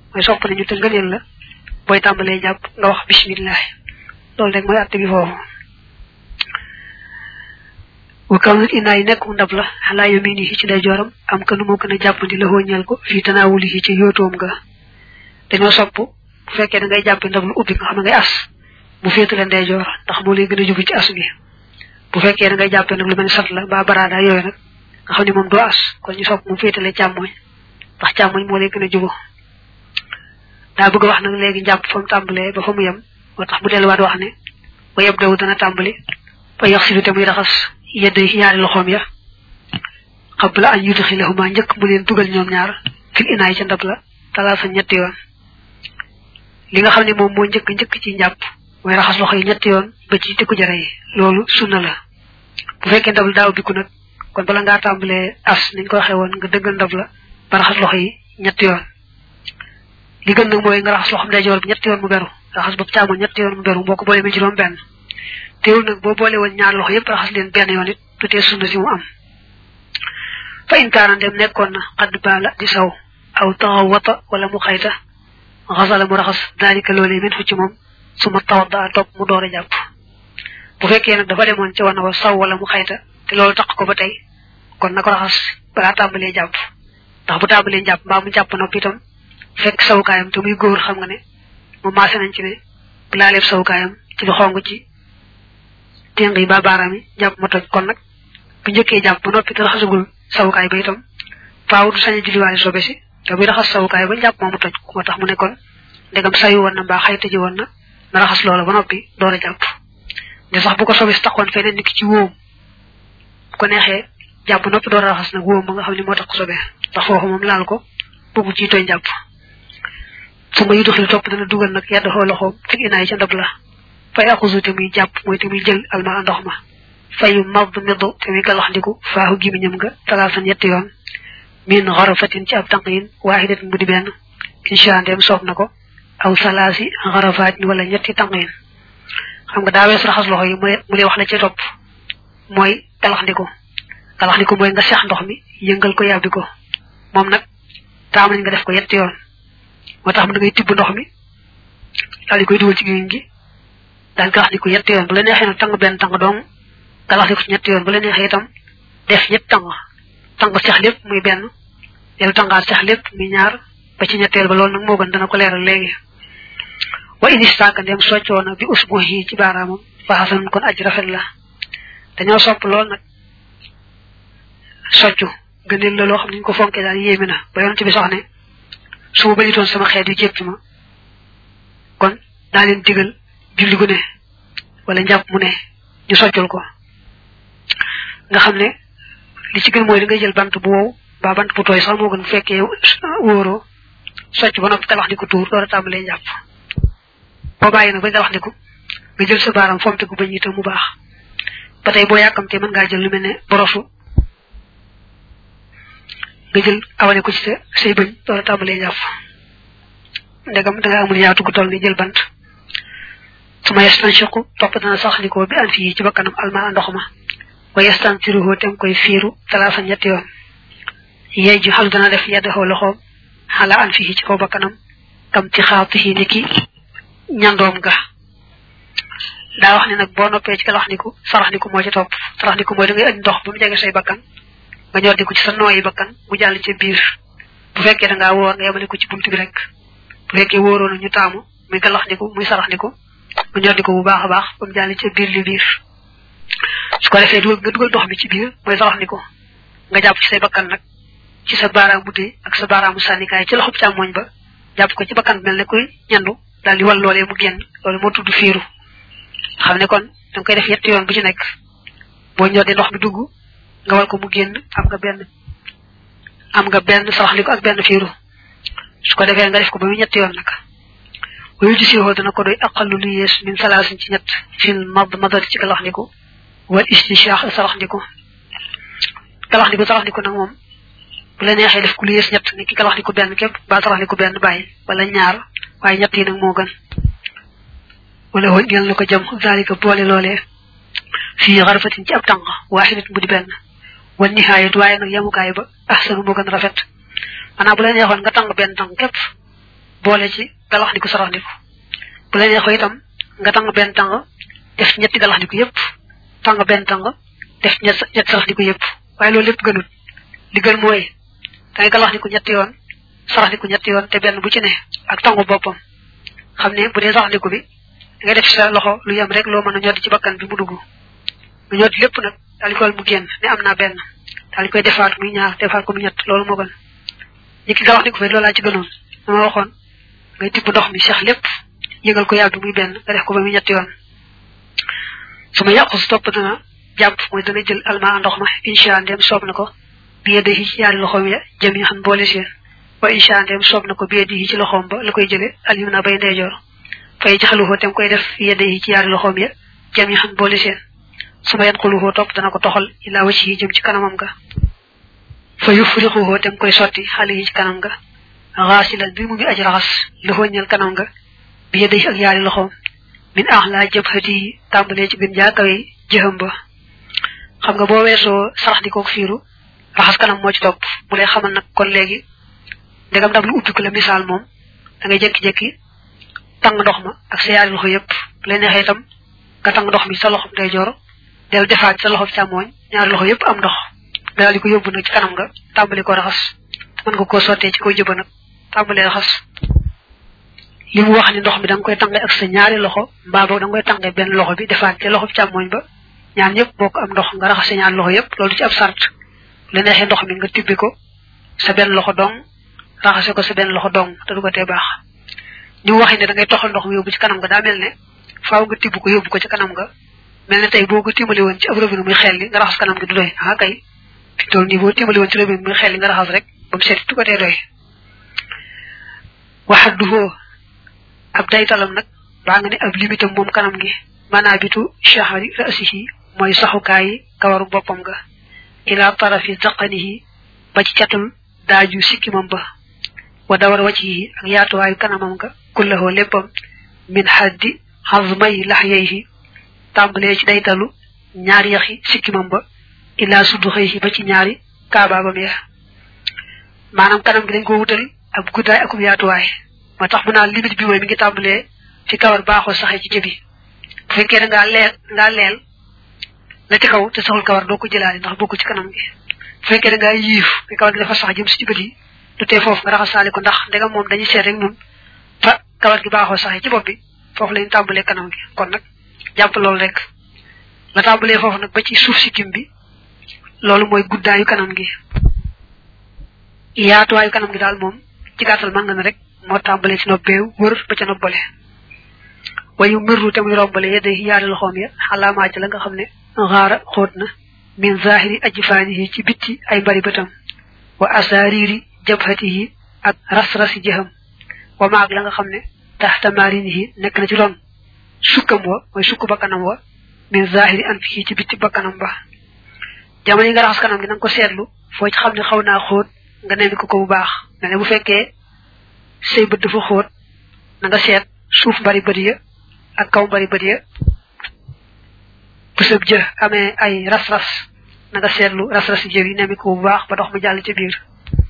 moy sopp nañu te ngeenel la boy tambalé japp nga wax bismillah lol rek moy atté bi fofu wa kawnu inay nek ndab la ala yamini ci day joram am kanu mo gëna jappandi la hoñal ko fi tanawuli ci yotom nga dañu sopp bu fekke da ngay japp ndab lu ubbi nga xam ngay as bu féetale ndey jor ndax mo lay gëna jubu ci as bi bu fekke da ngay japp nak lu melni sat la ba barada yoy nak nga xamni mom do as kon ñu sopp mu féetale chamoy ndax chamoy mo lay gëna jubu da bëgg wax nak légui japp fam tambalé ba famu yam motax bu delu wat wax ne ba yeb daw dana tambali fa yaxilu tamuy raxas yedde ñaari loxom ya qabla an yudkhilahuma ñëk mu leen dugal ñoom ñaar fil inaay ci ndab la talasa ñetti yoon li nga xamni mom mo ñëk ci ñapp moy raxas loxo yi ñetti yoon ba ci tikku jare yi lolu sunna la bu fekke ndab daaw bi ku nak kon bala nga tambalé as niñ ko waxé won nga deggal ndab la ba raxas loxo yi ñetti yoon li gën nak moy nga raxas loxom day jor bi ñetti yoon mu beru raxas bu ciamo ñetti yoon mu beru boko bolé mi juroom ben teewul nak bo bolé won ñaar loxo yépp raxas leen ben yoon it tuté sunna ci mu am fa in kaana dem nekkon na qad bala di saw aw tawata wala mu khayta ghasala mu raxas dalika lolé min fu ci mom suma tawadda top mu doora japp bu fekke nak dafa demon ci wana wa saw wala mu khayta te lolu tak ko ba tay kon nako raxas bala tambalé japp tax bu tambalé japp ba mu japp nopi tam fekk sawkayam te muy goor xam nga ne mo massé nañ ci ne bu laalé sawkayam ci lu xong ci tengi ba barami japp ma toj kon nak bu ñëkke japp ba nopi te raxasugul sawkay ba itam faaw du sañu julli wali sobe ci te bu raxas sawkay ba japp mo toj ko tax mu ne kon ndegam sayu won na ba xayta ji won na raxas lolu ba nopi doora japp de sax bu ko sobe taxone fenen nik ci woom ko nexé japp nopi doora raxas nak woom nga xamni mo tax sobe tax fofu mom laal ko bugu ci toy japp suma yu doxil top dana dugal nak yedd ho loxom fi inaay ci ndab la fay akuzu te muy japp moy te muy jël alma ndox ma fayu mad midu te muy galax ndiku faahu gimi ñam nga talasan yett yoon min gharafatin ci ab tanqin wahidatin budi ben insha ndem sopp nako aw salasi gharafat wala ñetti tanqin xam nga da wess raxas loxo yi mu lay wax la ci top moy galax ndiku moy nga xex ndox mi yëngal ko yabbi ko mom nak tam nga def ko yett yoon motax mu ngay tibbu ndox mi dal koy dugal ci geñ gi dal galax ndiku yett yoon bu la nexé tang ben tang dong galax ndiku ñett yoon bu la nexé tam def ñett tang xex lepp muy ben yel tangaat xex lepp muy ñaar ba ci ñettel ba lool nak mo gën dana ko leral legi wa in istaka dem soccona bi usbuhi ci baramam fa hasan kon aji rafet la dañoo sopp lool nak soccu gënel la lo xamni ñu ko fonké dal yémina ba yoon ci bi sax né suma bañu ton sama xéet yu jépp ma kon da leen digal julli gu né wala ñap mu né ñu soccul ko nga xamné li ci gën moy da ngay jël bant bu wow ba bant bu toy sax mo gën féké woro socc ba nopi tabax di ko tour doora tambalé ñap bo bayyi nak ba tabax di ko nga jël sa baram fomté ko bañ itam mu baax batay bo yakamté man nga jël lu melni borosu nga jël awale ko ci sey bañ doora tambalé ñap ndegam da nga amul yaatu ko tol ni jël bant suma yastanshiqu top dana sax ni ko bi an fi ci bakkanam alma ndoxuma wa yastansiruhu tem koy firu talafa ñett yoon yeju hal dana def yadahu loxom hala an fi ci ko bakkanam tam ci xaatihi niki ñandom ga da wax ni nak bo noppé ci wax niku sarax niku mo ci top sarax niku moy da ngay andi ndox bu mu jégué say bakkan nga ñor diku ci sa noyi bakkan mu jall ci biir bu fekkee da nga woor nga yamale ko ci buntu bi rek bu fekkee wooro ñu taamu muy galax niku muy sarax niku mu ñor diku bu baaxa baax bu mu jall ci biir li biir su ko defee nga dugal ndox bi ci biir moy sarax niku nga japp ci say bakkan nak ci sa baaraam budé ak sa baaraamu sanikaay ci loxop càmmoñ ba japp ko ci bakkan melne kuy ñandu dal di wal lolé mu genn lolé mo tuddu fiiru xamné kon dang koy def yett yoon bu ci nek bo ñodé ndox bi dugg nga wal ko mu genn am nga benn saraxliko ak benn fiiru su ko defé nga def ko ba mu ñett yoon nak wayu ci ho dana ko doy aqallu li yes min salasin ci ñett fil madmadati ci galaxniko wal istinshaq saraxniko saraxniko nak mom bu la nexé def ku li yes ñett ni ki galaxniko benn kep ba saraxniko benn bay wala ñaar waye ñett yi nak mo gën wala won ngel nako jam zalika bolé lolé fi gharfatin ci ab tang wahidat budi ben won nihayat waye nak yamukay ba ahsanu mo gën rafet ana bu la nexon nga tang ben tang kep boole ci galax ndiku sarax ndiku bu la neexo itam nga tang ben tang def ñetti galax ndiku yépp tang ben tang def ñett sarax ndiku yépp waaye loolu lépp gënut li gën mooy da ngay galax ndiku ñetti yoon sarax ndiku ñetti yoon te benn bu ci ne ak tangu boppam xam ne bu dee sarax ndiku bi nga def sa loxo lu yam rek loo mën a ñoddi ci bakkan bi mu dugg nga ñoddi lépp nag daal di koy mu génn ne am naa benn daal di koy defaat muy ñaar defaat ko mu ñett loolu moo gën ñi galax ndiku fi loolu laa ci gënoon dama waxoon ngay tibb ndox mi sax lépp yëngal ko yàgg muy benn nga def ko ba muy ñetti yoon suma yàqu su topp dana jàpp mooy dana jël alma ndox ma insha ndem soob na ko biye de ci yaari loxoom ya jëm yi xam boole seen wa insha ndem soob na ko biye di ci loxoom ba la koy jële alimna bay ndeyjoor fay jaxaluho tem koy def biye de ci yaari loxoom ya jëm yi xam boole seen suma yan xuluho topp dana ko toxal ila wacci jëm ci kanamam ga fa yufriquhu tem koy sotti xale yi ci kanam nga ghasilan bi mu ngi aji raxas lu hoñal kanam nga bi yedey ak yaari loxom min ahla jabhati tambale ci gën jaakawe jeham ba xam nga bo weso sarax diko fiiru raxas kanam mo ci top bu lay xamal nak kon legi ndegam dab lu ubbi ko la misal mom da ngay jekki jekki tang ndox ma ak sa yaari loxo yépp lay neexé tam nga tang ndox mi sa loxom day jor del defaat sa loxom chamoñ ñaari loxo yépp am ndox dal di ko yobbu nak ci kanam nga tambali ko raxas man nga ko soté ci ko jëba nak tambali raxas limu wax ni ndox mi dang koy tangé ak sa ñaari loxo mbaa bo dang koy tangé ben loxo bi defaat ci loxo chamoñ ba ñaan ñëpp bok am ndox nga raxas ñaari loxo yépp lolu ci ab sart la nexé ndox mi nga tibbi ko sa ben loxo dong raxase ko sa ben loxo dong te du ko té baax ñu waxé né da ngay toxal ndox mi yobbu ci kanam nga da melné faaw nga tibbu ko yobbu ko ci kanam nga melné tay boko timali won ci ab robinet muy xelli nga raxas kanam gi du doy ha kay tol ni bo timali won ci robinet muy xelli nga raxas rek bam set tu ko té doy wahduhu ab daytalam nak ba nga né ab limitam mom kanam gi manabitu shahari ra'sihi moy saxukaay kawaru bopam ga ila tarafi zaqanihi ba ci catul daaju sikimam ba wa dawar wajhihi ak yaatuwaayu kanamam ga kullahu leppam min haddi hazmay lahyayhi tambale ci daytalu ñaari yaxi sikimam ba ila suduxayhi ba ci ñaari kaababam ya manam kanam gi dañ ko wutal ab guddaay ak yaatuwaay ma tax mu na limite bi moy mi ngi tambale ci kawar baaxo saxé ci jëbi bu fekkee nga leel la ci kaw te saxul kawar doo ko jëlaale ndax bokku ci kanam gi bu fekkee nga yiif te kawar gi dafa sax jëm ci bëti du té foofu nga raxasaale ko ndax ndegam moom dañuy seet rek ñun fa kawar gi baaxoo saxee ci bopp bi foofu lañ tàmbalee kanam gi kon nag jàpp loolu rek la tàmbalee foofu nag ba ci suuf si kim bi loolu mooy guddaayu kanam gi yaatuwaayu kanam gi daal moom ci gàttal mën nga ne rek moo tàmbalee ci nobbeew wër ba ca nobbale wayu mirru tamuy rombale yedde yaari loxom ya halama ci la nga xamne xara xotna min zahiri ajfanihi ci bitti ay bari betam wa asariri jabhatihi ak rasrasi jaham wa ma ak la nga xamne tahta marinihi nek na ci ron sukkam wa moy sukku bakanam wa min zahiri anfihi ci bitti bakanam ba jamani nga raxas kanam gi nang ko setlu fo ci xamne xawna xot nga nebi ko bu baax ne bu fekke sey beut dafa xot na nga set suuf bari bari ya ak kaw bari bari bu sëb jë amé ay ras-ras nga sétlu ras-ras jë yi némi ko bu baax ba dox mu jall ci biir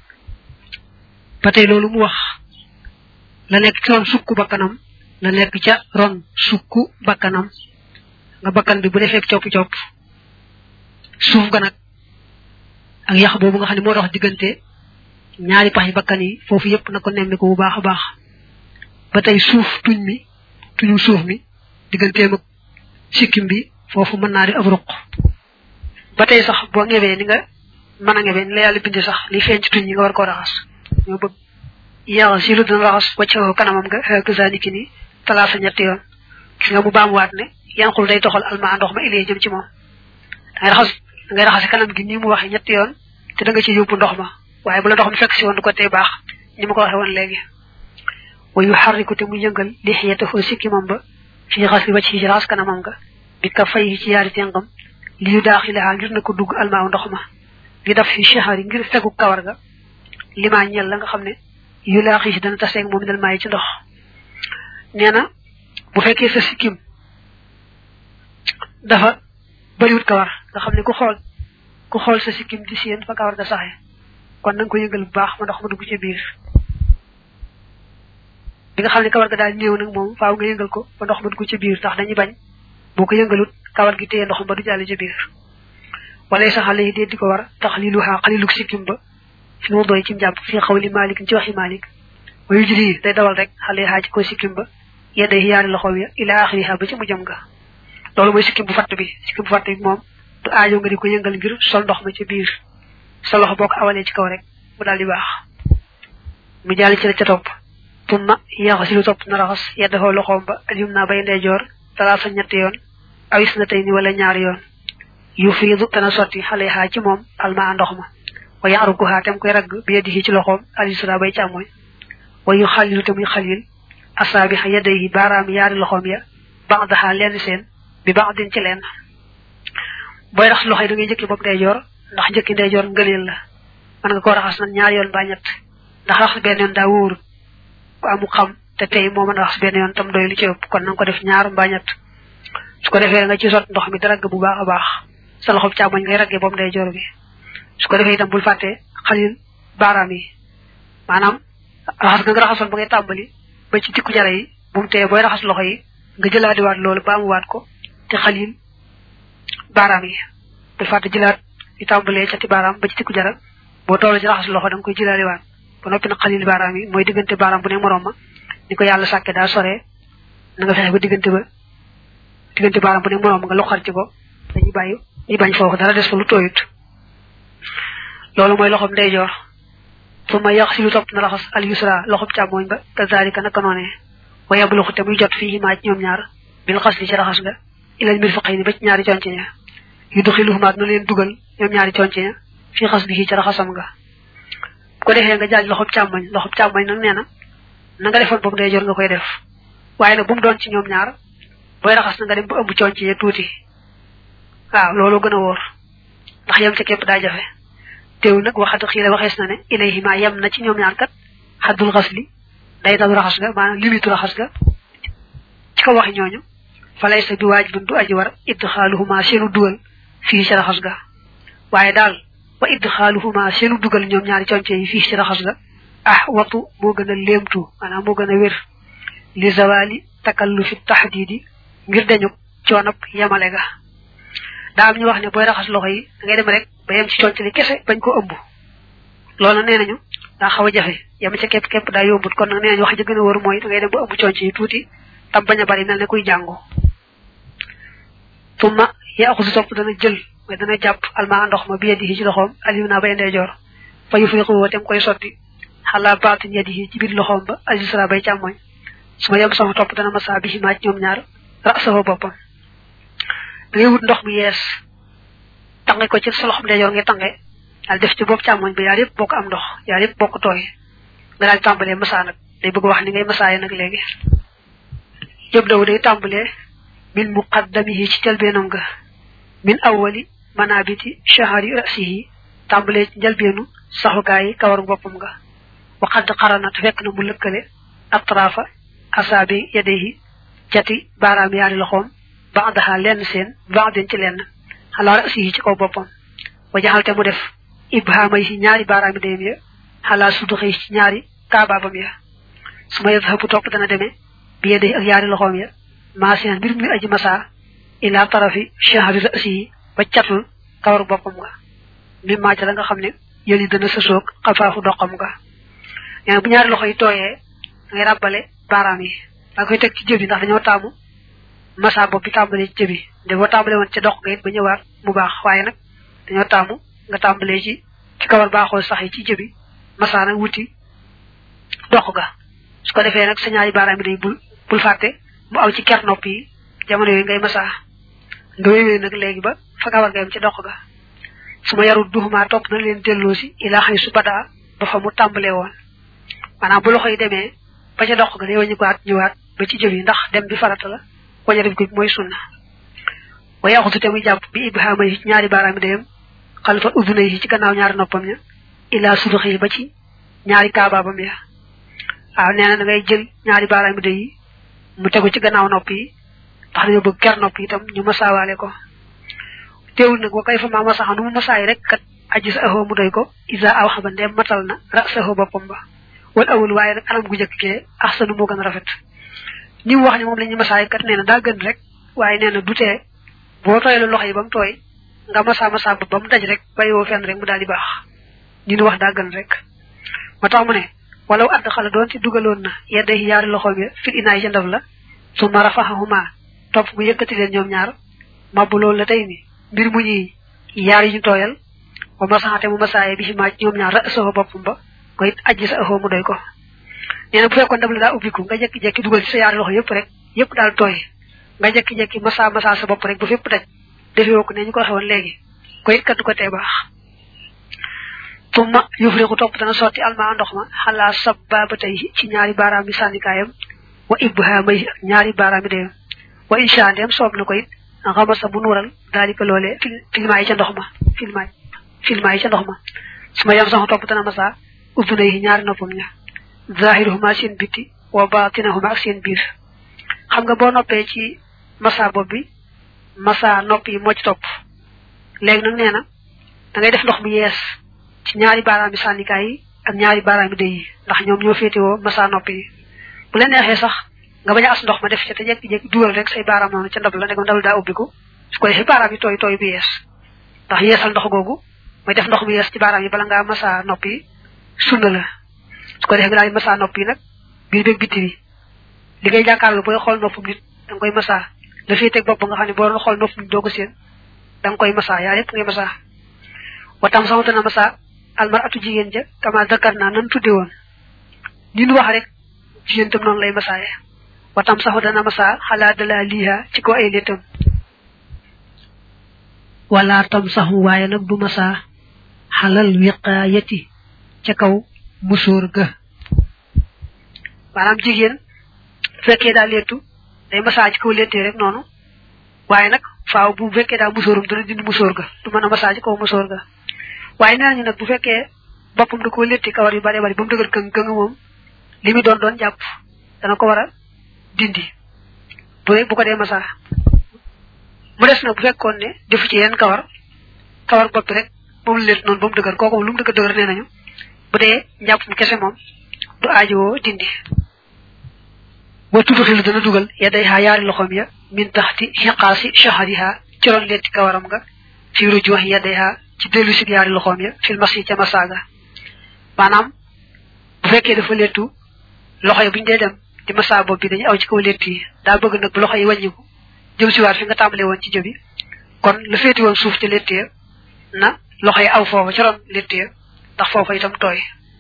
patay lolu mu wax la nek ci ron sukku bakanam la nek ci ron sukku bakanam nga bakan bi bu defé ciop suuf ga nak ak yax bobu nga xani mo dox digënté ñaari pax yi bakkan yi fofu yépp nako némi ko bu baax baax batay suuf tuñ mi tuñu suuf mi digënté mak sikkim bi fofu mën na di ab ruq batay sax bo ngewé ni nga mëna ngewé la yalla bindi sax li feñ ci tuñ yi nga war ko raxas ñoo bëgg ya silu dana raxas wacc kanamam nga ak zaniki ni talasa ñetti yoon gis nga mu baam waat ne yanqul day doxal alma ndox ma ilé jëm ci mom ngay raxas kanam gi ni mu waxe ñetti yoon te da nga ci yobbu ndox ma waye bu la ndox mi fekk ci won ko té baax ni ma ko waxe won légui wa yuharriku te mu yëngal lihiyatahu sikimam ba fi ghasli wajhi ras kanamam nga bi ka fay ci yaari tengam li yu dakhilaha ngir na ko dugg alma ndox ma di daf fi shahari ngir fegu kawar ga lima ñel la nga xamne yu la xi dana tassé mom dal may ci ndox neena bu fekke sa sikim dafa bari wut kawar nga xamne ku xol sa sikim di seen fa kawar ga saxé kon nang ko yëngal bu baax ma ndox ma dugg ci biir bi nga xamni kawar ga daal neew nak mom faaw nga yëngal ko ba ndox ma ko ci biir tax dañuy bañ boko yëngalut kawar gi téye ndox ba du jall ci biir wala sa xale yi di ko war taxliluha qaliluk sikim ba fi mo doy ci japp fi xawli malik ci waxi malik wayu jiri day dawal rek xale ha ci ko sikim ba yedde yaari loxo ya ila akhiriha ba ci mu jëm ga lolu moy sikim bu fatt bi sikim bu fatt bi mom du aajo nga di ko yëngal ngir sol ndox ma ci biir sa loxo boko awale ci kaw rek mu daldi baax mu jall ci la ca top tumma yaxasilu top na raxas yeddaho loxom ba alyumna bay ndeyjor talasa ñett yoon awis na tay ni wala ñaar yoon yufidu tana soti xaleha ci mom alma ndox ma wa ya'rukuha tam koy rag bi yedihi ci loxom alisra bay chamoy wa yukhalilu tam khalil asabi yadayhi baram yaari loxom ya ba'daha len sen bi ba'din ci len boy rax loxay da ngay jëkke bop ndeyjor ndax jëkke ndeyjor ngeelel la man nga ko raxas na ñaar yoon ba ñett ndax rax ben yoon da woor ko amu xam te tay mo man raxas ben yoon tam doy li ci ëpp kon nang ko def ñaar ba ñett su ko defé nga ci sot ndox mi darag bu baaxa baax sa loxop chamoñ ngay ragge bop ndeyjor bi su ko defé itam bul faté khalil barami manam raxas nga raxason ba ngay tambali ba ci tikku jara yi bu té boy raxas loxo yi nga jëlaadi waat loolu baamu waat ko te khalil barami bul faté jëlaat di tambalé ci baram ba ci tikku jara bo tolo ci raxas loxo dang koy jëlaadi waat ba nopi na khalil barami moy digënté baram bu né morom ma niko yalla saké da soré na nga fexé ba digënté baram bu né morom nga loxar ci ko dañuy bayyu yi bañ fofu dara dess lu toyut lolu moy loxom ndeyjor suma yaxsilu top na raxas al yusra loxop chamoñ ba kazalika naka noné wa yabluxu te muy jot fi ma ñom ñaar bil xasli ci raxas nga ila mir faqayni ba ci ñaari cionci ña yudkhiluhuma no leen dugal ñom ñaari cionci ña fi xaslihi ci raxasam nga ko defé nga jaaj loxop chamoñ nak néna na nga defon bop ndeyjor nga koy def waye nak bu mu doon ci ñom ñaar boy raxas na nga dem bu ëmb cionci ya tuti waaw lolu gëna wor ndax yam ci képp da jafé teew nak waxatu xila waxes na ne ilayhi ma yam na ci ñom ñaar kat hadul ghasli day dal raxas nga manam limitu raxas nga ci ko waxi ñoñu falay sa bi wajibun du aji war idkhaluhuma senu dugal fi ci raxas nga waye dal wa idkhaluhuma senu dugal ñom ñaari cionce yi fi ci raxas nga watu mo gëna lemtu manam mo gëna wër li zawali takallufi tahdidi ngir dañu cionop yamale ga da am ñu wax ne boy raxas loxo yi ngay dem rek ba yam ci cionte li kesse bañ ko ëmb loolu nenañu da xawa jafé yam ci kep da yombut kon nak nenañu wax ji gëna wër moy da ngay dem ba ëmb cionte yi tuti tam baña bari melne kuy jango tuma ya xusu top dana jël way dana japp alma ndox ma bi yedi ci loxom alimna bay ndeyjor fa yufiqu wotem koy sotti hala baat yedi ci bir loxom ba alisra bay chamoy suma yam sama top dana massa bi ma ñom ñaar ra'sahu bopam ngay wut ndox bu yes tangé ko ci sa loxom ndeyjor ngay tangé dal def ci bop chamoñ bi yaar yépp boko am ndox yaar yépp boko toy nga dal tambalé massa nak day bëgg wax ni ngay massa nak légui jëb daw day tambalé min muqaddamihi ci jalbenam ga min awwali manabiti shahari ra'sihi tambalé ci jalbenu saxukaay kawar bopam ga wa qad qaranat fek na mu lekkale atrafa asabi yadihi jati baram yaari loxom ba'daha len sen ba'din ci len ala ra'sihi ci kaw bopam wa jaxalte mu def ibhamay ci ñaari baram deyem ya ala sudukhi ci ñaari kababam ya suma yadhabu top dana deme bi yadihi ak yaari loxom ya masian bir mi aji masa ila tarafi shahri ra'sihi ba ciatul kawar bopam ga mimma ci la nga xamne yeli dana sesok xafaafu doxam ga ya bu ñaari loxo yi toyé ngay rabalé baram yi da koy tek ci jëbi ndax dañoo taamu massa bop bi tambalé ci jëbi de bo tambalé won ci dox ga it ba ñëwaat mu baax waye nak dañoo taamu nga tambalé ci kawar baaxol sax yi ci jëbi massa nak wuti dox ga su ko defé nak sa ñaari baram yi day bul faté mu aw ci ker nopi jamono yi ngay massa nga wéwé nak légui ba fa kawar ga am ci dox ga suma yaru duhuma top na leen delosi ila xay su bada ba fa mu tambalé won manam bu loxoy démé ba ca dox ga day wañu ko at ñëwaat ba ci jëwi ndax dem bi farata la ko def ko moy sunna wa yaxutu te muy japp bi ibhamay ci ñaari baram dem xalfa udunay ci gannaaw ñaari noppam ña ila sudukhi ba ci ñaari kaababam ya neena da ngay jël ñaari baram de yi mu tegu ci gannaaw noppi tax ñu bëgg ker noppi tam ñu masawalé ko teewul nak wa kayfa ma masaxanu mu masaay rek kat aji sa mu doy ko iza aw xabande matal na ra'sahu bopam ba wal awul waaye nag anam gu jëkk kee ahsanu moo gën a rafet ni mu wax ni moom la ñu masaay kat nee na daa gën rek waaye nee na du tee boo tooylu loxo yi ba mu tooy nga masa ba mu daj rek bàyyiwoo fenn rek mu daal di baax ñu nu wax daa gën rek ma tax mu ne walaw add xala doon ci dugaloon na yedde yaari loxoom ya fil inaay ca ndab la su ma rafaxahuma topp mu yëkkati leen ñoom ñaar mabbu loolu la tey ni mbir mu ñuy yaar yi ñu tooyal wa masaxate mu masaaye bi ci maaj ñoom ñaar ra soxo boppam ba ko it ajji sa axoo mu doy ko nee na bu fekkoon ndab la daa ubbiku nga jekki-jekki dugal ci sa yaari loxo yëpp rek yëpp daal tooy nga jekki-jekki masa sa bopp rek ba fépp daj defewoo ko ne ñu ko waxee woon léegi ko it kat du ko tee baax tumma yufriqu topp dana sotti almaa ndox ma xalaa sabbabatay ci ñaari baaraam yi sànnikaayam wa ibhamay ñaari baaraam yi deyam wa insha ndem soob na ko it xamasa bu nuural daalika loolee filmaa yi ca ndox ma filmaa yi ca ndox ma suma yam sax topp dana masa ubbunay ñaari noppam ña zahiruhuma seen bitti wa batinahuma ak seen biir xam nga boo noppee ci masa bopp bi masa nopp yi moo ci topp léegi nag nee na da ngay def ndox mu yees ci ñaari baaraam yi sànnikaay yi ak ñaari baaraam yi dey yi ndax ñoom ñoo féetewoo masa nopp yi bu la neexee sax nga bañ a as ndox ma def ci te jekki-jekki dugal rek say baaraam noonu ca ndab la ndegam ndab daa ubbiku su ko defee baaraam yi tooy bu yees ndax yeesal ndox googu mooy def ndox mu yees ci baaraam yi bala ngaa masa nopp yi sunna la su ko defee nga daal di masa nopp yi nag biir beeg bitti bi li ngay jàkkaarloo booy xool noppum nit da nga koy masa la féeteeg bopp nga xam ne boo doon xool noppum nit doo ko seen da nga koy masa yaa yëpp ngay masa watam sama dana masa almar atu jigéen ja kama zakar naa nan tudde woon ni nu wax rek jigéen tam noonu lay masaaye watam saxu dana masa xalaa dala liiha ci ko ay léttam wala tam saxu waaye nag du masa xalal wiqaayati ca kaw musóor ga maanaam jigéen fekkee daa léttu day masa ci kaw léttee rek noonu waaye nag faaw bu fekkee daa musóorum dana dindi musóor ga du mën a masa ci kaw musóor ga waaye nee nañu nag bu fekkee boppam da koo létti kawar yu bare bari ba mu dëgër këng moom li mu doon jàpp dana ko war a dindi bu ko dee masa mu des nag bu fekkoon ne defu ci yeneen kawar bopp rek moom la létt noonu ba mu dëgër kooku moom lu mu dëgër nee nañu bu dee njàpp mu kese moom du aajowoo dindi wa tudxilu dana dugal yaday xaa yaari loxoom ya min taxti xiqaasi shahariha ci ron letti kawaram nga fi rujuux yaday xaa ci dellu si yaari loxoom ya fil masi ca masaaga maanaam bu fekkee dafa lettu loxo yi buñu dee dem di masa bopp bi dañuy aw ci kaw lett yi daa bëgg nag bu loxo yi wàññiku jëm si waat fi nga tàmbalee woon ci jëbi kon la féeti woon suuf ci lett ya na loxo yi aw foofa ci ron lett ya ndax foofa itam tooy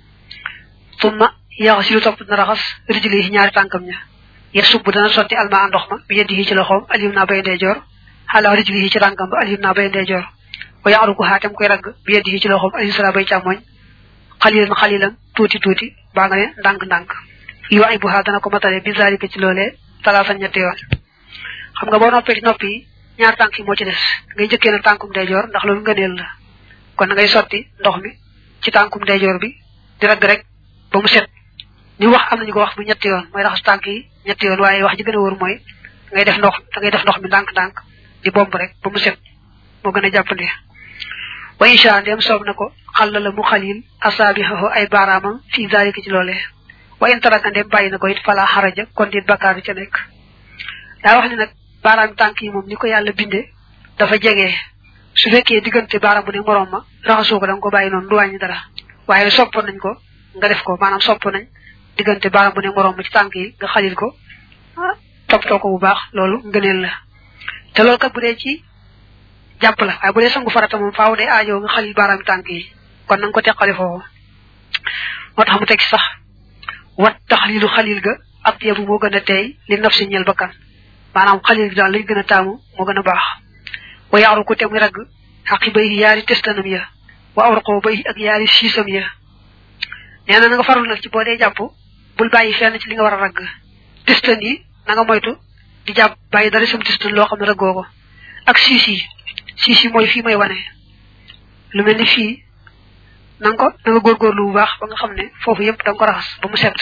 tumma yaxu si lu topp dina raxas rijli yi ñaari tànkam ña ya subb dana sotti alma ndox ma bi yeddi yi ci loxoom alim naa bay ndeyjoor xalaa rijli yi ci tànkam ba alim naa bay ndeyjoor wa yaaru ko xaatam koy ragg bi yeddi ci loxoom alim sala bay càmmoñ xalilan tuuti baa nga ne ndànk yu ay bu xaa dana ko matale bi zalika ci loolee talaasan ñetti yoon xam nga boo noppee ci nopp yi ñaar tànk yi moo ci des ngay njëkkee nag tànkum ndeyjoor ndax loolu ngëneel la kon na ngay sotti ndox mi ci tànkum ndeyjoor bi di ragg rek ba mu set ni wax am nañu ko wax bu ñetti yoon mooy raxas tànk yi ñetti yoon waaye wax ji gën a wóor mooy ngay def ndox mi ndànk di bomb rek ba mu set moo gën a jàppandi wa insha ndem soob na ko xal la mu xalil asaabihahu ay baaraamam fii zalika ci loolee wa in taraka ndem bàyyi na ko it fala xaraja kon dit bakkaar bi ca nekk daa wax ne nag baaraam tànk yi moom ni ko yàlla binde dafa jege su fekkee diggante baaraam bu ne moroom ma raxasoo ko da nga ko bàyyi noonu du wàññi dara waaye sopp nañ ko nga def ko maanaam sopp nañ diggante baaraam bu ne moroom ma ci tànk yi nga xalil ko toppatoo ko bu baax loolu ngëneel la te loolu kat bu dee ci jàpp la waaye bu dee sangu farata moom faaw day aajoo nga xalil baaraam tànk yi kon na nga ko teqale foofu moo tax mu teg sax wat taxlilu xalil ga ak yebu moo gën a teey li nafsi ñeel bakkan maanaam xalil gi daal lañ gën a taamu moo gën a baax wa yaaru ko te muy ragg xaqi bay yaari testanam ya wa awraqoo bay ak yaari siisam ya nee na nga farul nag ci boo dee jàpp bul bàyyi fenn ci li nga war a ragg testan yi na nga moytu di jàpp bàyyi dara sam testan loo xam ne raggoo ko ak siis yi mooy fii may wane lu mel ni fii na nga góorgóorlu bu baax ba nga xam ne foofu yëpp da nga ko raxas ba mu set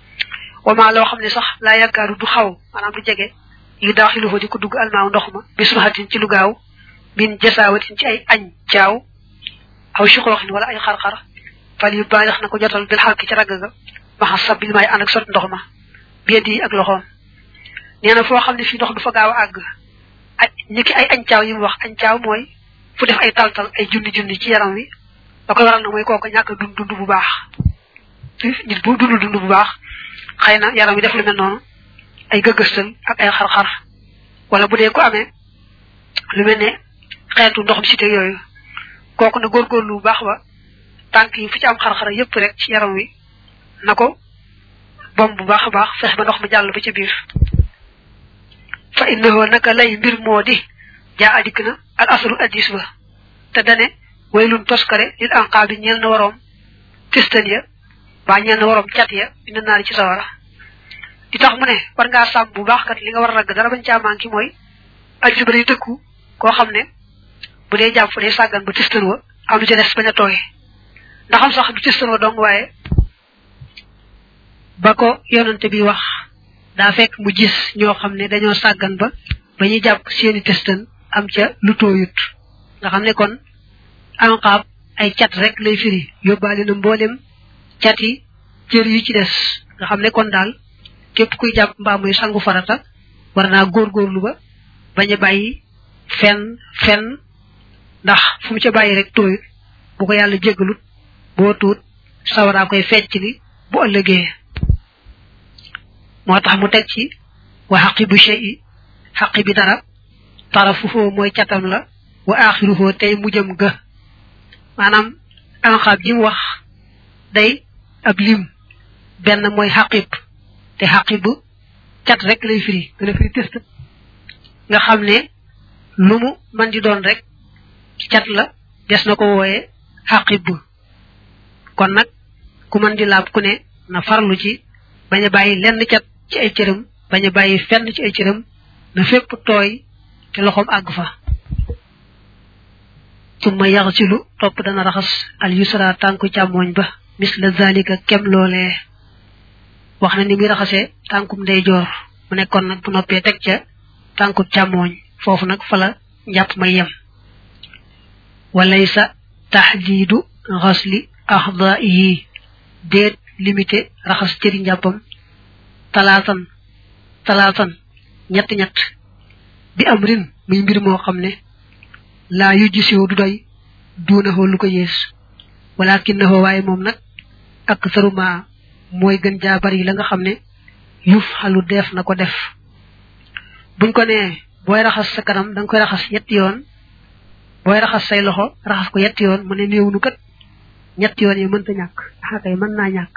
wama loo xam ne sax laa yaakaaru du xaw maanaam du jege yu daaxilu fa di ko dugg almaaw ndox ma bi surxatin ci lu gaaw bin jasaawatin ci ay añ caaw aw suqooxin wala ay xar-xar fal yu baalix na ko jotal bil xarki ci ragg ga maxa sabbil may ànd ak sot ndox ma biyadi ak loxoom nee na foo xam ne fii ndox du fa gaaw a àgg aj niki ay añcaaw yi mu wax añcaaw mooy fu def ay taltal ay junni ci yaram wi da koy waral na mooy kooku ñàkk dund bu baax nit bu dund bu baax xëy na yaram wi def lu mel noonu ay gëgëstal ak ay xar-xar wala bu dee ko amee lu mel ne xeetu ndoxum cité yooyu kooku na góorgóorlu bu baax ba tànk yi fu ci am xar-xar yépp rek ci yaram wi na ko bom bu baax a baax fex ba ndox mi jàll ba ca biir fa innahu naka lay mbir moo di jaa adik na al aslu addis ba te dane waylun toskare lil anqaabi ñeel na waroom fistan ya ba ñeel na waroom cat ya dina naari ci sawara di tax mu ne war ngaa sàmm bu baax kat li nga war a ragg dara bañ caa manqué mooy addis ba day tëkku koo xam ne bu dee jàpp day sàggan ba tistan wa am lu ca des bañ a tooye ndaxam sax du tistan wa dong waaye ba ko yonante bi wax daa fekk mu gis ñoo xam ne dañoo sàggan ba ñu jàpp seeni testan am ca lu tooyut nga xam ne kon anqaab ay cat rek lay firi yóbbaale na mboolem cat yi cër yi ci des nga xam ne kon daal képp kuy jàpp mbaa muy sangu farata war naa góorgóorlu ba bañ a bàyyi fenn ndax fu mu ca bàyyi rek tooyut bu ko yàlla jéggalut boo tuut sawaraa koy fecc li bu ëllëgee moo tax mu teg ci wa haqibu shay'i xaqi bi dara tarafuhu mooy catam la wa axiruhu tey mujjam ga maanaam anqaab ji mu wax day ab lim benn mooy xaqib te xaqib cat rek lay firi dana firi test nga xam ne lu mu man di doon rek cat la des na ko wooye xaqib kon nag ku man di laab ku ne na farlu ci bañ a bàyyi lenn cat ci ay cëram bañ a bàyyi fenn ci ay cëram na fépp tooy te loxoom àgg fa summa yaxsilu topp dana raxas al yusra tànku càmmooñ ba misla zalika kem loolee wax na ni muy raxasee tànkum ndeyjoor mu nekkoon nag bu noppee teg ca tànku càmmooñ foofu nag fa la njàpp may yem walaysa tahdiidu xasli axdaa'ihi déet limité raxas cëri njàppam talaatan ñett bi am rin muy mbir moo xam ne laa yujji siwo du doy duunahoo lu ko yées walakinahu waaye moom nag ak saruma mooy gën jaa bari la nga xam ne yuf xalu def na ko def buñ ko nee booy raxas sa kanam danga koy raxas yetti yoon booy raxas say loxo raxas ko yetti yoon mu ne néewnu kat ñetti yoon yi mënta ñàkk xakay mën naa ñàkk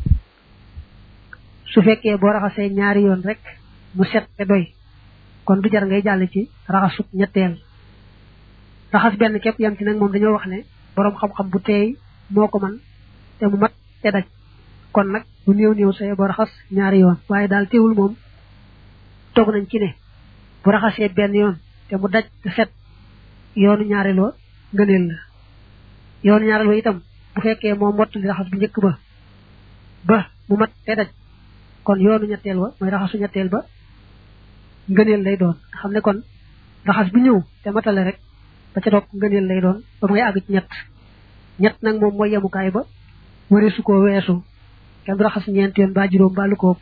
su fekkee boo raxasee ñaari yoon rek mu set te doy kon du jar ngay jàll ci raxasut ñetteel raxas benn képp yam ci nag moom dañoo wax ne boroom xam-xam bu teey moo ko man te mu mat te daj kon nag bu néew say boo raxas ñaari yoon waaye daal teewul moom toog nañ ci ne bu raxasee benn yoon te mu daj te set yoonu ñaareeloo ngëneel la yoonu ñaareeloo itam bu fekkee moom mottali raxas bu njëkk ba mu mat te daj kon yoonu ñetteel wa mooy raxasu ñetteel ba ngëneel lay doon nga xam ne kon raxas bi ñëw te matale rek ba ca topp ngëneel lay doon ba ngay àgg ci ñett nag moom mooy yemukaay ba wari su ko weesu kenn du raxas ñeent yoon ba juróom ba lu ko ëpp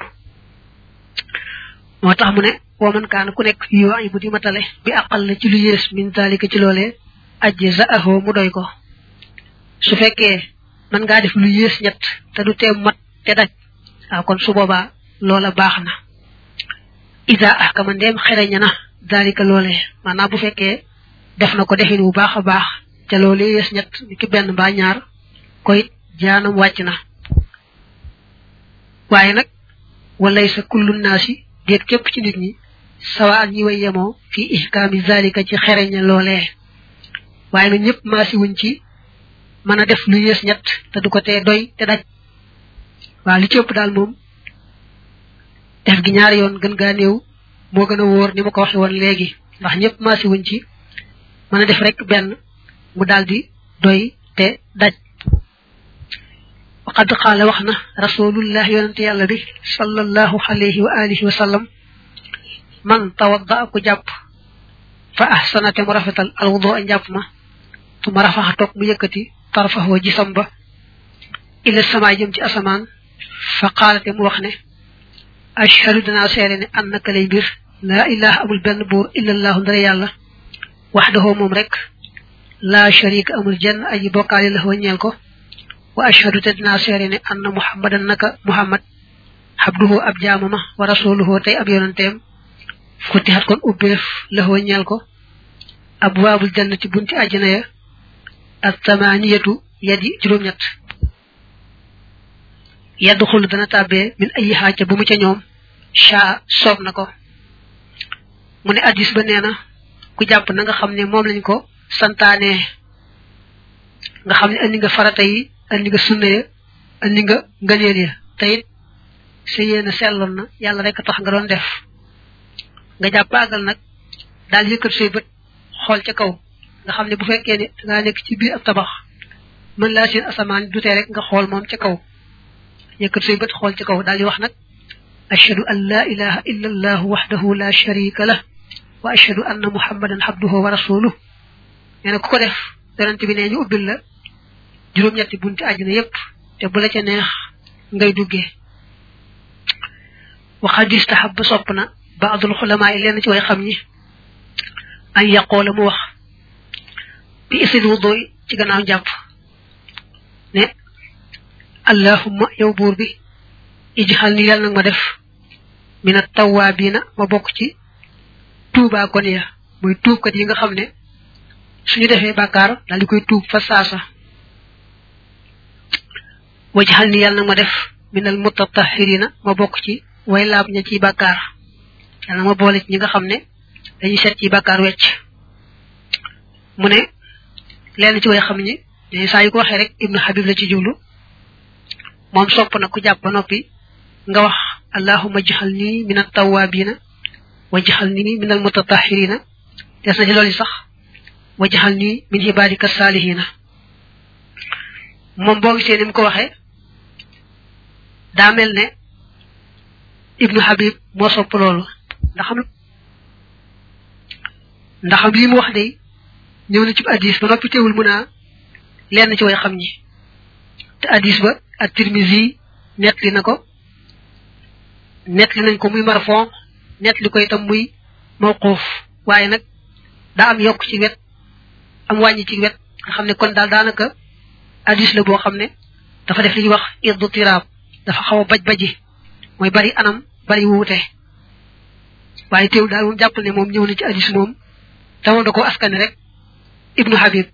moo tax mu ne woo man kaan ku nekk yoo ay bu di matale bi àqal la ci lu yées min zalika ci loolee ajji za ahoo mu doy ko su fekkee mën ngaa def lu yées ñett te du tee mat te daj waaw kon su boobaa loola baax na isa ahkama ndeem xereña na zalika loolee maanaam bu fekkee def na ko defin bu baax a baax te loolu yées ñett ni ki benn mbaa ñaar koy jaanam wàcc na waaye nag walay sa kullu naasi déet képp ci nit ñi sawa ak ñi way yemoo fii ihkaami zalika ci xereña loolee waaye nag ñëpp maasi wuñ ci mën a def lu yées ñett te du ko tee doy te daj waaw li ci ëpp daal moom def gi ñaari yoon gën gaa néew moo gën a wóor ni ma ko waxe woon léegi ndax ñëpp maasi wuñ ci mën a def rek benn mu daldi doy te daj waqad qaala wax na rasulullah yonente yàlla bi sallallahu alayhi wa alihi wa sallam man tawadda ku jàpp fa ahsana te mu rafetal alwudu a njàpp ma tu ma rafaxa toog mu yëkkati tarfaxoo gisam ba ila sama jëm ci asamaan fa qaalat mu wax ne ashhadu dana seere ne annaka lay bir la ilaha amul benn buur illa allah ndara yàlla wahdahu moom rek la sharika amul jenn aji bokkaale la ñeel ko wa ashhadu dana seere ne anna muhammadan naka muhammad abduhu ab jaamama wa rasuluhu tay ab yonanteem futihat kon ubbeef la ñeel ko abwaabul jannati bunti àjjana ya at-tamaniyatu yadi juróom ñett yadkhulu dana tabbe min ay haaja bu mu ca ñoom sha soob na ko mu ne hadis ba neena ku jàpp na nga xam ne moom lañ ko santaane nga xam ne andi nga farata yi andi nga sunna ya andi nga ngëneel ya tayit sa yéena selloon na yàlla rek tax nga doon def nga jàpp àggal nag daal yëkkat say bët xool ca kaw nga xam ne bu fekkee ne nga nekk ci biir ab tabax mën laa seen asamaan du tee rek nga xool moom ca kaw yëkkat say bët xool ca kaw daal di wax nag ashhadu an la ilaha illa allah wahdahu la sharika lah wa ashhadu anna muhammadan abduhu wa rasuluhu nee na ku ko def yonent bi nee ñu ubbil la juróom-ñetti bunti àjjana yépp te bu la ca neex ngay duggee wa qad istahabba sopp na ba'dul xulamaa yi leen ci way xam ñi an yaqoola mu wax bi isil wudoy ci gannaaw njàpp ne allahumma yow buur bi ijxal ni yàlla nag ma def min at-tawwaabiina ma bokk ci tuubaa kon ya muy tuubkat yi nga xam ne suñu defee bàkkaar daal di koy tuub fa saasa wajxal ni yàlla nag ma def min al-mutatahhiriina ma bokk ci way laab ña ci bàkkaar yàlla ma boole ci ñi nga xam ne dañuy set ci bàkkaar wecc mu ne leen ci way xam ñi dañuy saa yu ko waxee rek ibnu habib la ci jublu moom sopp na ku jàpp ba noppi nga wax allahumma ij'alni min at-tawwabina waj'alni min al-mutatahhirina des na ci loolu sax waj'alni min ibadika salihina moom boo gisee ni mu ko waxee daa mel ne ibnu habib moo sopp loolu ndaxam li mu wax day ñëw na ci hadis ba noppi teewul mu naa lenn ci way xam ñi te hadis ba at-Tirmizi nettali na ko nettali nañ ko muy marfon nettali ko itam muy mawquf waaye nag daa am yokk ci wet am wàññi ci wet nga xam ne kon daal daanaka hadis la boo xam ne dafa def li ñuy wax iddu tiraab dafa xaw a baj-baji mooy bari anam bari wuute waaye teewul daal moom jàppal ne moom ñëw na ci hadis moom dama da ko askane rek ibnu habib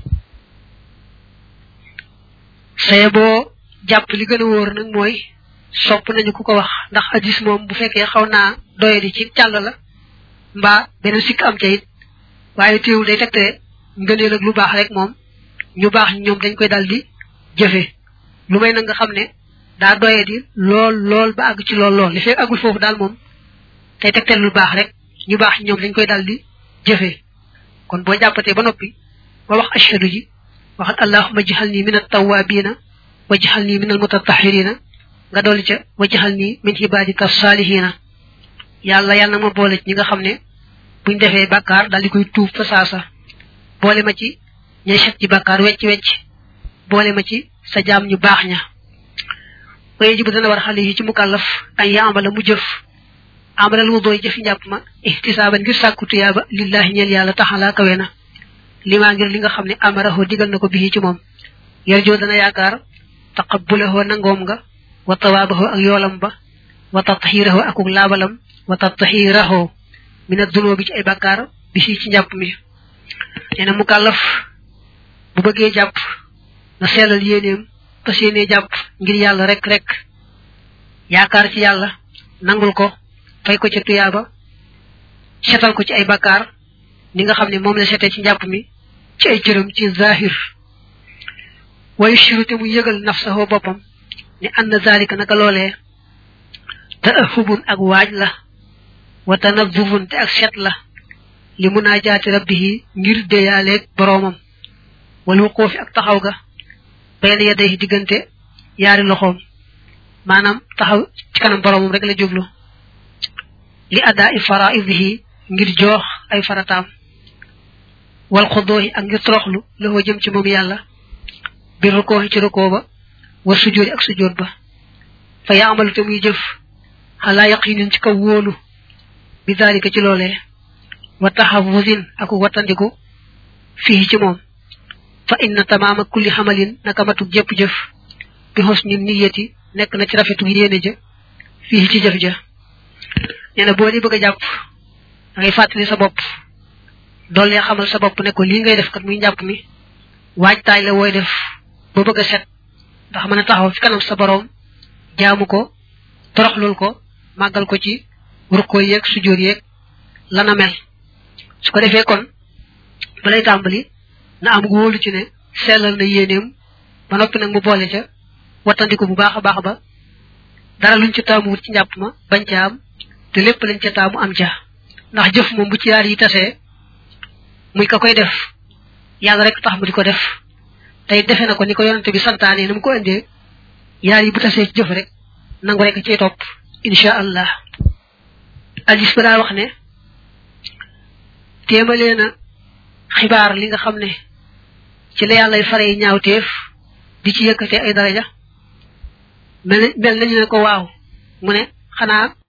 saye boo jàpp li gën a wóor nag mooy sopp nañu ku ko wax ndax hadis moom bu fekkee xaw naa doyadi ci càll la mbaa beneen sikk am ca it waaye teewul day tegte ngëneel ak lu baax rek moom ñu baax ñoom dañ koy dal di jëfe lu may nag nga xam ne daa doyadi lool ba àgg ci lool li fekk àggul foofu daal moom tey tegte lu baax rek ñu baax ñoom dañ koy dal di jëfe kon boo jàppatee ba noppi ba wax ashhadu ji waxat allahumma ij'alni min at-tawwabina waj'alni min al-mutatahhirina nga dolli ca waj'alni min ibadika as-salihina yàlla na ma boole ci ñi nga xam ne buñ defee bàkkaar daal di koy tuub fa saasa boole ma ci ñay set ci bàkkaar wecc boole ma ci sa jaam ñu baax ña waye ji bu dana war xale yi ci mukallaf ay yaamala mu jëf amalal wudo jëfi njàpp ma ihtisaaban ngir sàkku tuyaaba lillahi ñeel yàlla taxala kawe na limaa ngir li nga xam ne amaraho digal na ko bii ci moom yarjoo dana yaakaar taqabbulahu nangoom nga wa tawaabahu ak yoolam ba wa tatahirahu akuk laabalam wa tatahirahu min ad-dunubi ci ay bàkkaar bi ci njàpp mi nee na mukallaf bu bëggee jàpp na sellal yéeneem fas yéenee jàpp ngir yàlla rek yaakaar ci yàlla nangul ko fay ko ci tuyaaba setal ko ci ay bàkkaar ni nga xam ne moom la setee ci njàpp mi ci ay cëram ci zahir wayu shirute mu yëgal nafsahu boppam ni anna zalika naka loolee ta'ahubun ak waaj la wa tanazzufun te ak set la li munaajaati rabbihi ngir deyaaleeg boroomam wal wuquufi ak taxaw ga bayna yadayhi diggante yaari loxoom maanaam taxaw ci kanam boroomam rek la jublu li adaa faraidihi ngir joox ay farataam wal xudoohi ak ngir toroxlu la jëm ci moom yàlla bir rukoohi ci rukoo ba wa sujoodi ak sujood ba fa yaamalu te muy jëf xalaa yaqinin ci kaw wóolu bi daalika ci loolee wa taxawusin ak wattandiku fii ci moom fa inna tamaama kulli xamalin naka matu jëpp jëf bi husni niyyati nekk na ci rafetu yéene ja fii ci jëf ja nee na boo di bëgg a jàpp da ngay fàttali sa bopp dool lee xamal sa bopp ne ko lii ngay def kat muy njàpp mi waajtaay la wooy def ba bëgg a set ndax mën a taxaw fi kanam sa boroom jaamu ko toroxlul ko màggal ko ci rukkoo yeeg sujjóot yeeg lana mel su ko defee kon balay tàmbali na am wóolu ci ne sellal na yéeneem ba noppi nag mu boole ca wattandiku bu baax a baax ba dara luñ ca taamu wut ci njàpp ma bañ ca am te lépp lañ ca taamu am ca ndax jëf moom bu ci yaar yi tasee muy ka koy def yàlla rek tax mu di ko def tey defe na ko ni ko yonante bi santaane na mu ko indee yaar yi bu tasee ci jëf rek nangu rek ciy topp insha allah alis ba daa wax ne téemalee na xibaar li nga xam ne ci la yàllay fare ñaawteef di ci yëkkate ay daraja mel nañu ne ko waaw mu ne xanaa